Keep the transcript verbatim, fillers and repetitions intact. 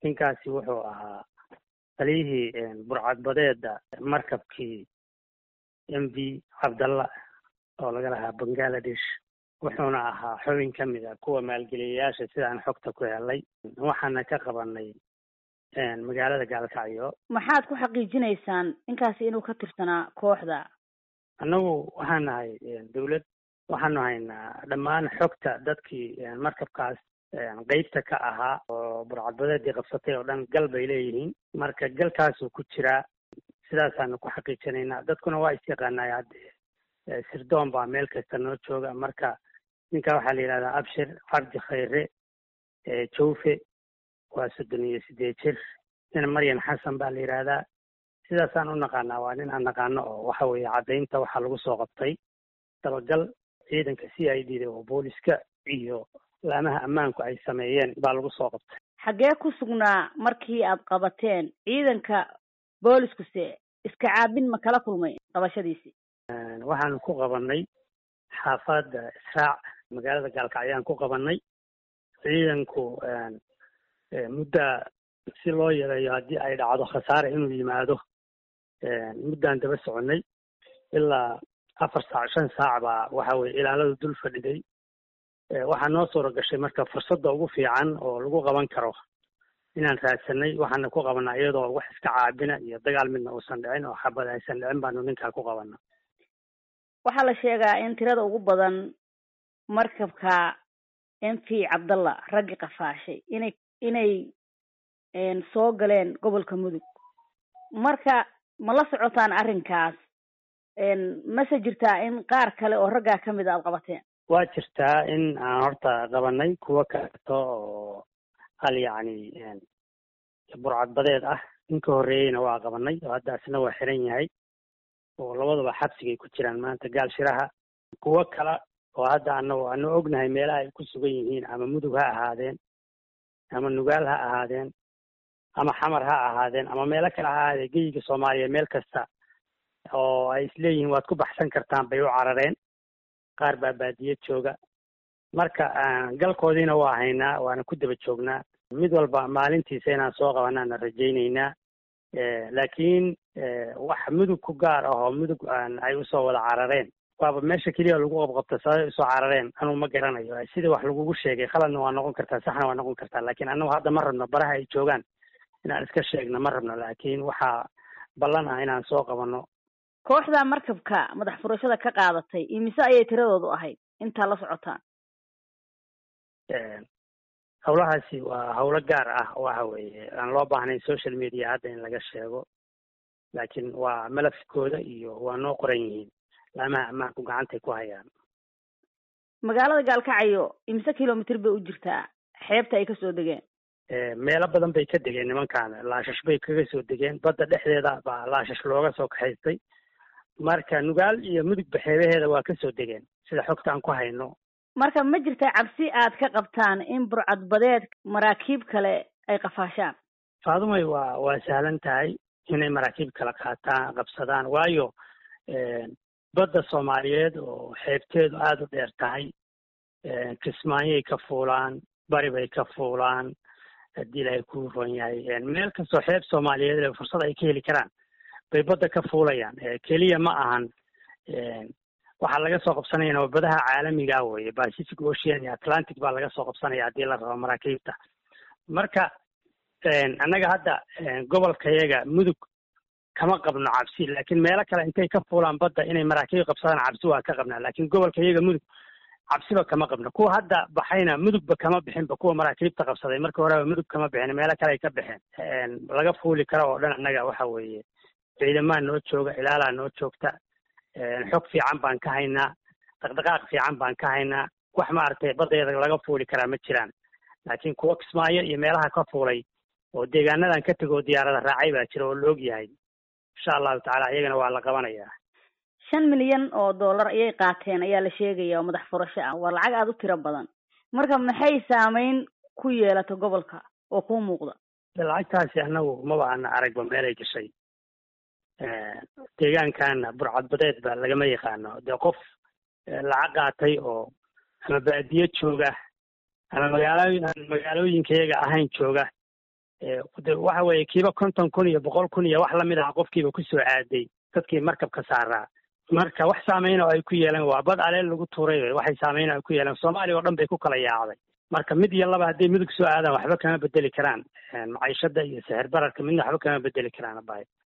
ninkaasi wuxuu ahaa taliyihii burcadbadeeda markabkii m v cabdalla oo laga lahaa bangaladesh, wuxuuna ahaa xubin ka mid a kuwa maalgeliyayaasha sidaan xogta ku helay. waxaana ka qabanay magaalada Gaalkacyo. maxaad ku xaqiijinaysaan ninkaasi inuu ka tirsanaa kooxda? annagu waxaan nahay dawlad, waxaanu haynaa dhammaan xogta dadkii markabkaas qeybta ka ahaa oo burcadbadeedii qabsatay oo dhan gal bay leeyihiin. marka galkaasuu ku jiraa, sidaasaanu ku xaqiijinaynaa. dadkuna waa isyaqaanay hadde sirdoon baa meel kasta noo jooga. marka ninka waxaa la yidhahdaa abshir cabdi khayre jawfe, waa soddon iyo sideed jir. nin maryan xasan baa la yidhaahdaa. sidaasaan u naqaanaa, waa nin aan naqaano oo waxa weeye caddaynta waxaa lagu soo qabtay dabagal ciidanka c i d da oo booliska iyo laamaha ammaanku ay sameeyeen baa lagu soo qabtay. xaggee ku sugnaa markii aad qabateen? ciidanka booliskuse iska caabin ma kala kulmay qabashadiisii? waxaanu ku qabanay xaafadda Israac, magaalada Gaalkacyaan ku qabanay. ciidanku mudda si loo yareeyo haddii ay dhacdo khasaare inuu yimaado muddaan daba soconay ilaa afar saac shan saac baa waxa weye ilaaladu dul fadhiday. waxaa noo suura gashay marka fursadda ugu fiican oo lagu qaban karo inaan raadsanay. waxaana ku qabanaa iyadoo wax iska caabina iyo dagaal midna uusan dhicin oo xabad aysan dhicin baanu ninkaa ku qabana. waxaa la sheegaa in tirada ugu badan markabka m v cabdalla raggi qafaashay inay inay soo galeen gobolka mudug. marka ma la socotaan arrinkaas? mase jirtaa in qaar kale oo raggaa ka mid a aad qabateen? waa jirtaa in aan horta qabanay kuwo kaleeto oo hal yacni burcadbadeed ah. ninka horreeyeyna waa qabanay oo hadda asna waa xiran yahay oo labaduba xabsigay ku jiraan maanta gaal shiraha. kuwo kale oo hadda anagu aanu ognahay meelaha ay ku sugan yihiin, ama mudug ha ahaadeen ama nugaal ha ahaadeen ama xamar ha ahaadeen ama meelo kale ha ahaadeen, geyiga soomaaliya meel kasta oo ay isleeyihiin waad ku baxsan kartaan bay u carareen. qaar baa baadiye jooga. marka galkoodiina waa haynaa, waana ku daba joognaa. mid walba maalintiisa inaan soo qabanaana rajaynaynaa. laakiin wax mudug ku gaar ah oo mudug ay usoo wada carareen, waaba meesha keliya lagu qabqabta sababay usoo carareen anugu ma garanayo. sidii wax lagugu sheegay khaladna waa noqon kartaa, saxna waa noqon kartaa. laakiin anagu hadda ma rabno baraha ay joogaan inaan iska sheegno, ma rabno. laakiin waxaa ballan ah inaan soo qabano. kooxda markabka madax furashada ka qaadatay imise ayay tiradoodu ahayd intaa la socotaan? hawlahaasi waa hawlo gaar ah, waxa weeye aan loo baahnayn social media hadda in laga sheego. laakiin waa malafkooda iyo waa noo qoran yihiin, laamaha ammaanku gacantay ku hayaan. magaalada Gaalkacyo imise kilomitr bay u jirtaa xeebta ay kasoo degeen? meelo badan bay ka degeen nimankaan. laashash bay kaga soo degeen, badda dhexdeeda baa laashash looga soo kaxaystay. marka nugaal iyo mudugba xeebaheeda waa kasoo degeen sida xogta aan ku hayno. marka ma jirta cabsi aad ka qabtaan in burcadbadeed maraakiib kale ay qafaashaan? faadumay waa waa sahlan tahay inay maraakiib kala qaataan qabsadaan, waayo badda soomaaliyeed oo xeebteedu aada u dheer tahay. kismaayay ka fuulaan, bari bay ka fuulaan, haddii ilaahay ku ron yahay. meel kastoo xeeb soomaaliyeed fursad ay ka heli karaan bay badda ka fuulayaan. keliya ma ahan waxaa laga soo qabsanayana waa badaha caalamiga weye, Pacific Ocean iyo Atlantic baa laga soo qabsanaya haddii la rabo maraakiibta. marka annaga hadda gobolkayaga mudug kama qabno cabsi, laakiin meelo kale intay ka fuulaan badda inay maraakiib qabsadaan cabsi waa ka qabnaa. laakiin gobolkayaga mudug cabsiba kama qabno. kuwa hadda baxayna mudugba kama bixinba. kuwa maraakiibta qabsaday marka horeba mudug kama bixin, meelo kale ay ka baxeen. laga fuuli karo oo dhan annaga waxa weeye ciidamaa noo jooga, ilaalaa noo joogta. xog fiican baan ka haynaa, dhaqdhaqaaq fiican baan ka haynaa. wax maaragtay badeeda laga fuuli karaa ma jiraan. laakiin kuwa kismaayo iyo meelaha ka fuulay oo deegaanadan ka tegoo diyaarada raacay baa jira oo la og yahay. insha allahu tacaala iyagana waa la qabanayaa. shan milyan oo dollar ayay qaateen ayaa la sheegaya oo madax furasho ah. waa lacag aada u tiro badan. marka maxay saameyn ku yeelato gobolka oo kuu muuqda? lacagtaasi anagu maba ana aragba meelay gashay. deegaankaana burcadbadeed ba lagama yaqaano. dee qof lacag qaatay oo ama baadiye jooga ama magaalooyin aan magaalooyinkayaga ahayn jooga waxa weeye kiiba konton kun iyo boqol kun iyo wax lamid ah qofkiiba kusoo aaday dadkii markabka saaraa. marka wax saameyn oo ay ku yeeleen waa bad aleel lagu tuuray, waxay saameyn ay ku yeeleen Soomaaliya oo dhan bay ku kala yaacday. marka mid iyo laba haddii midug soo aadaan waxba kama bedeli karaan maciishada iyo sicir bararka, midna waxba kama bedeli karaan abay.